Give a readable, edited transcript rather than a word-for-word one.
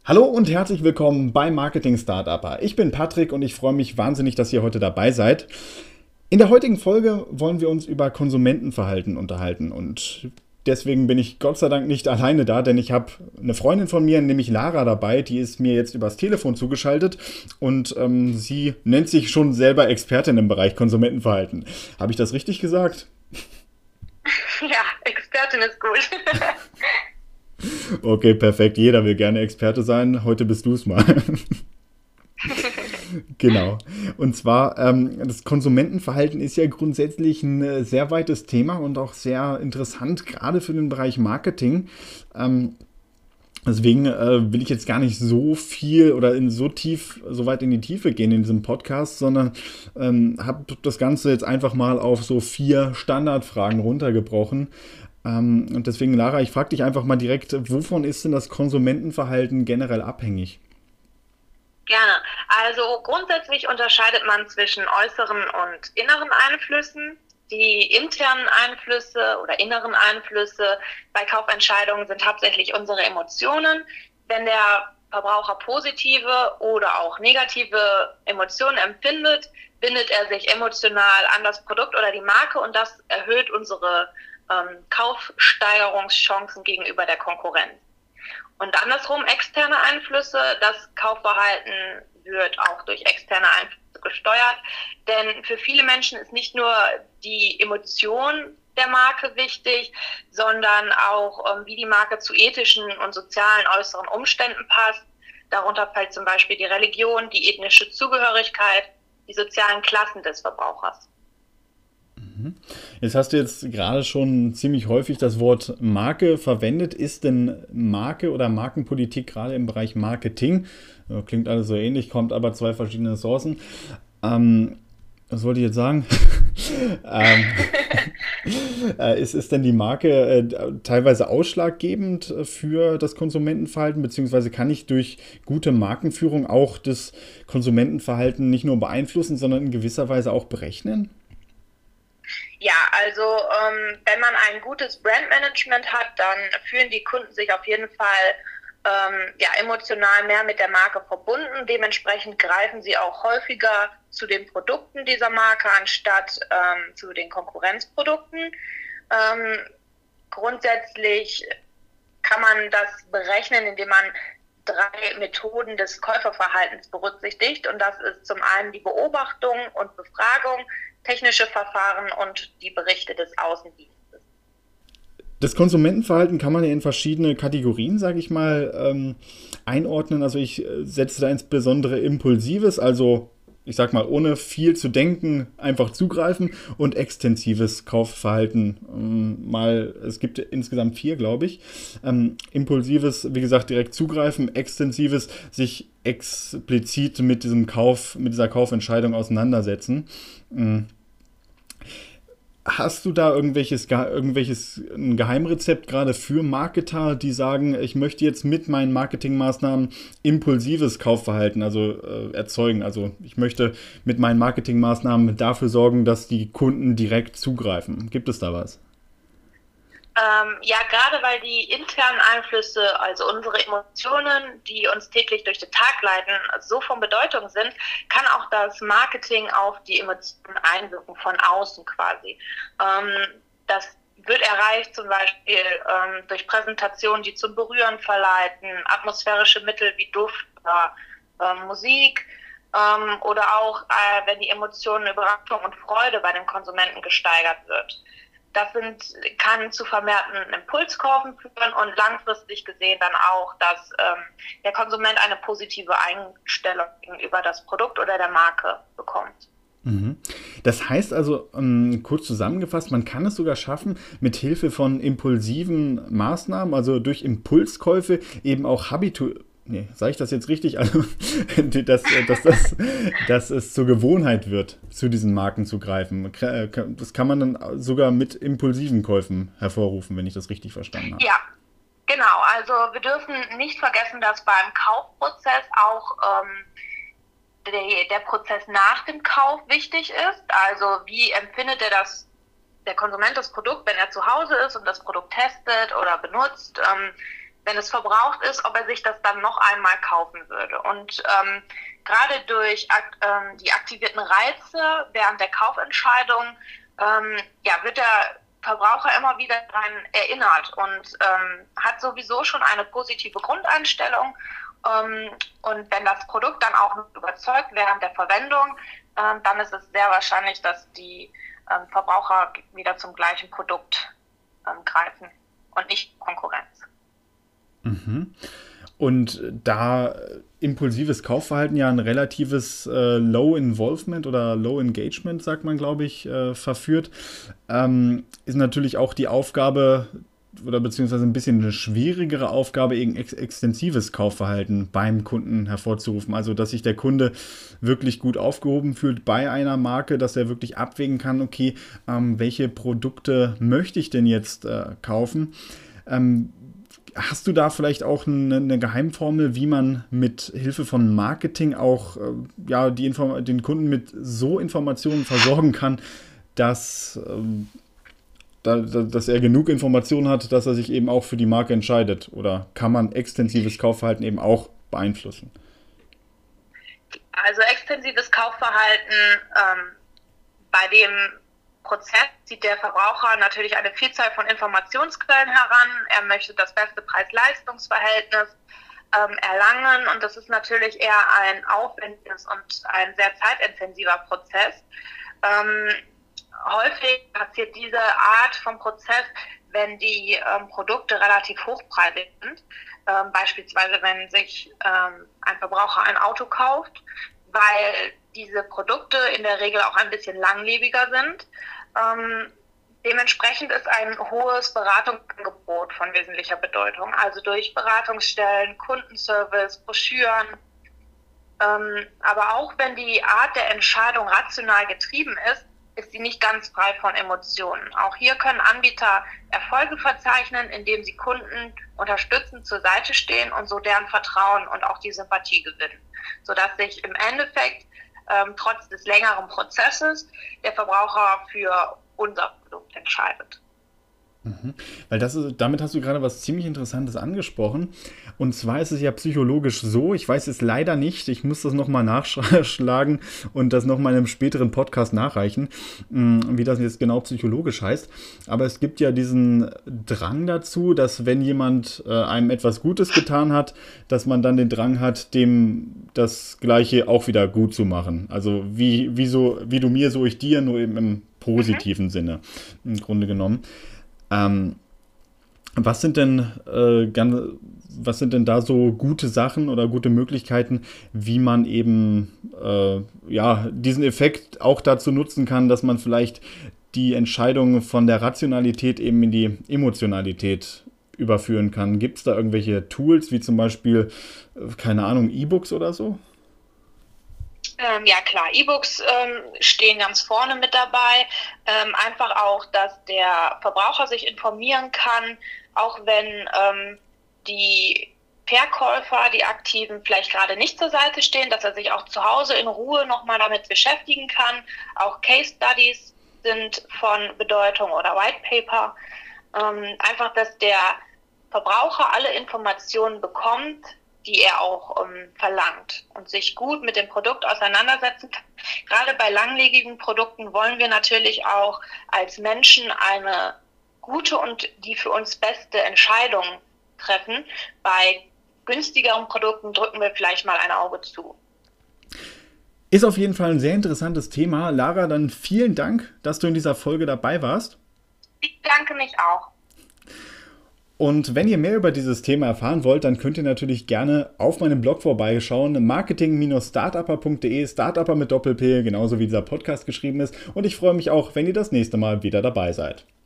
Hallo und herzlich willkommen bei Marketing Startupper. Ich bin Patrick und ich freue mich wahnsinnig, dass ihr heute dabei seid. In der heutigen Folge wollen wir uns über Konsumentenverhalten unterhalten und deswegen bin ich Gott sei Dank nicht alleine da, denn ich habe eine Freundin von mir, nämlich Lara, dabei, die ist mir jetzt übers Telefon zugeschaltet und sie nennt sich schon selber Expertin im Bereich Konsumentenverhalten. Habe ich das richtig gesagt? Ja, Expertin ist gut. Okay, perfekt. Jeder will gerne Experte sein. Heute bist du es mal. Genau. Und zwar, das Konsumentenverhalten ist ja grundsätzlich ein sehr weites Thema und auch sehr interessant, gerade für den Bereich Marketing. Deswegen will ich jetzt gar nicht so viel oder so weit in die Tiefe gehen in diesem Podcast, sondern habe das Ganze jetzt einfach mal auf so 4 Standardfragen runtergebrochen. Und deswegen, Lara, ich frage dich einfach mal direkt, wovon ist denn das Konsumentenverhalten generell abhängig? Gerne. Also grundsätzlich unterscheidet man zwischen äußeren und inneren Einflüssen. Die internen Einflüsse oder inneren Einflüsse bei Kaufentscheidungen sind hauptsächlich unsere Emotionen. Wenn der Verbraucher positive oder auch negative Emotionen empfindet, bindet er sich emotional an das Produkt oder die Marke und das erhöht unsere Kaufsteigerungschancen gegenüber der Konkurrenz. Und andersrum externe Einflüsse, das Kaufverhalten wird auch durch externe Einflüsse gesteuert, denn für viele Menschen ist nicht nur die Emotion der Marke wichtig, sondern auch, wie die Marke zu ethischen und sozialen äußeren Umständen passt. Darunter fällt zum Beispiel die Religion, die ethnische Zugehörigkeit, die sozialen Klassen des Verbrauchers. Jetzt hast du jetzt gerade schon ziemlich häufig das Wort Marke verwendet. Ist denn Marke oder Markenpolitik gerade im Bereich Marketing, klingt alles so ähnlich, kommt aber zwei verschiedene Sourcen. Was wollte ich jetzt sagen? ähm, ist denn die Marke teilweise ausschlaggebend für das Konsumentenverhalten, beziehungsweise kann ich durch gute Markenführung auch das Konsumentenverhalten nicht nur beeinflussen, sondern in gewisser Weise auch berechnen? Ja, also wenn man ein gutes Brandmanagement hat, dann fühlen die Kunden sich auf jeden Fall ja, emotional mehr mit der Marke verbunden. Dementsprechend greifen sie auch häufiger zu den Produkten dieser Marke anstatt zu den Konkurrenzprodukten. Ähm, Grundsätzlich kann man das berechnen, indem man 3 Methoden des Käuferverhaltens berücksichtigt. Und das ist zum einen die Beobachtung und Befragung, technische Verfahren und die Berichte des Außendienstes. Das Konsumentenverhalten kann man ja in verschiedene Kategorien, sage ich mal, einordnen. Also ich setze da insbesondere impulsives, also ich sag mal, ohne viel zu denken, einfach zugreifen und extensives Kaufverhalten. Es gibt insgesamt 4, glaube ich. Impulsives, wie gesagt, direkt zugreifen, extensives, sich explizit mit dieser Kaufentscheidung auseinandersetzen. Hast du da irgendwelches ein Geheimrezept gerade für Marketer, die sagen, ich möchte jetzt mit meinen Marketingmaßnahmen impulsives Kaufverhalten erzeugen? Also ich möchte mit meinen Marketingmaßnahmen dafür sorgen, dass die Kunden direkt zugreifen. Gibt es da was? Ja, gerade weil die internen Einflüsse, also unsere Emotionen, die uns täglich durch den Tag leiten, so von Bedeutung sind, kann auch das Marketing auf die Emotionen einwirken, von außen quasi. Das wird erreicht zum Beispiel durch Präsentationen, die zum Berühren verleiten, atmosphärische Mittel wie Duft oder Musik. Oder auch, wenn die Emotionen Überraschung und Freude bei den Konsumenten gesteigert wird. Kann zu vermehrten Impulskaufen führen und langfristig gesehen dann auch, dass der Konsument eine positive Einstellung gegenüber das Produkt oder der Marke bekommt. Das heißt also, kurz zusammengefasst, man kann es sogar schaffen, mit Hilfe von impulsiven Maßnahmen, also durch Impulskäufe, eben auch Nee, sage ich das jetzt richtig? Also, dass es zur Gewohnheit wird, zu diesen Marken zu greifen. Das kann man dann sogar mit impulsiven Käufen hervorrufen, wenn ich das richtig verstanden habe. Ja, genau. Also wir dürfen nicht vergessen, dass beim Kaufprozess auch der Prozess nach dem Kauf wichtig ist. Also wie empfindet der Konsument das Produkt, wenn er zu Hause ist und das Produkt testet oder benutzt? wenn es verbraucht ist, ob er sich das dann noch einmal kaufen würde. Und gerade durch die aktivierten Reize während der Kaufentscheidung wird der Verbraucher immer wieder daran erinnert und hat sowieso schon eine positive Grundeinstellung. Und wenn das Produkt dann auch noch überzeugt während der Verwendung, dann ist es sehr wahrscheinlich, dass die Verbraucher wieder zum gleichen Produkt greifen und nicht Konkurrenz. Mhm. Und da impulsives Kaufverhalten ja ein relatives Low Involvement oder Low Engagement, sagt man, glaube ich, verführt, ist natürlich auch die Aufgabe oder beziehungsweise ein bisschen eine schwierigere Aufgabe, eben extensives Kaufverhalten beim Kunden hervorzurufen. Also, dass sich der Kunde wirklich gut aufgehoben fühlt bei einer Marke, dass er wirklich abwägen kann, okay, welche Produkte möchte ich denn jetzt kaufen? Hast du da vielleicht auch eine Geheimformel, wie man mit Hilfe von Marketing auch den Kunden mit so Informationen versorgen kann, dass er genug Informationen hat, dass er sich eben auch für die Marke entscheidet? Oder kann man extensives Kaufverhalten eben auch beeinflussen? Also extensives Kaufverhalten, bei dem Prozess zieht der Verbraucher natürlich eine Vielzahl von Informationsquellen heran. Er möchte das beste Preis-Leistungs-Verhältnis erlangen und das ist natürlich eher ein aufwendiges und ein sehr zeitintensiver Prozess. Häufig passiert diese Art von Prozess, wenn die Produkte relativ hochpreisig sind. Beispielsweise, wenn sich ein Verbraucher ein Auto kauft, weil diese Produkte in der Regel auch ein bisschen langlebiger sind. Dementsprechend ist ein hohes Beratungsangebot von wesentlicher Bedeutung. Also durch Beratungsstellen, Kundenservice, Broschüren. Aber auch wenn die Art der Entscheidung rational getrieben ist, ist sie nicht ganz frei von Emotionen. Auch hier können Anbieter Erfolge verzeichnen, indem sie Kunden unterstützend zur Seite stehen und so deren Vertrauen und auch die Sympathie gewinnen, sodass sich im Endeffekt trotz des längeren Prozesses der Verbraucher für unser Produkt entscheidet. Mhm. Weil damit hast du gerade was ziemlich Interessantes angesprochen. Und zwar ist es ja psychologisch so, ich weiß es leider nicht, ich muss das nochmal nachschlagen und das nochmal in einem späteren Podcast nachreichen, wie das jetzt genau psychologisch heißt. Aber es gibt ja diesen Drang dazu, dass wenn jemand einem etwas Gutes getan hat, dass man dann den Drang hat, dem das Gleiche auch wieder gut zu machen. Also wie du mir, so ich dir, nur eben im positiven Sinne, im Grunde genommen. Was sind denn da so gute Sachen oder gute Möglichkeiten, wie man eben diesen Effekt auch dazu nutzen kann, dass man vielleicht die Entscheidung von der Rationalität eben in die Emotionalität überführen kann? Gibt es da irgendwelche Tools, wie zum Beispiel, keine Ahnung, E-Books oder so? Ja klar, E-Books stehen ganz vorne mit dabei. Einfach auch, dass der Verbraucher sich informieren kann, auch wenn die Verkäufer, die Aktiven, vielleicht gerade nicht zur Seite stehen, dass er sich auch zu Hause in Ruhe nochmal damit beschäftigen kann. Auch Case Studies sind von Bedeutung oder White Paper. Einfach, dass der Verbraucher alle Informationen bekommt, die er auch verlangt und sich gut mit dem Produkt auseinandersetzen kann. Gerade bei langlebigen Produkten wollen wir natürlich auch als Menschen eine gute und die für uns beste Entscheidung treffen. Bei günstigeren Produkten drücken wir vielleicht mal ein Auge zu. Ist auf jeden Fall ein sehr interessantes Thema. Lara, dann vielen Dank, dass du in dieser Folge dabei warst. Ich danke mich auch. Und wenn ihr mehr über dieses Thema erfahren wollt, dann könnt ihr natürlich gerne auf meinem Blog vorbeischauen, marketing-startupper.de, Startupper mit Doppel-P, genauso wie dieser Podcast geschrieben ist. Und ich freue mich auch, wenn ihr das nächste Mal wieder dabei seid.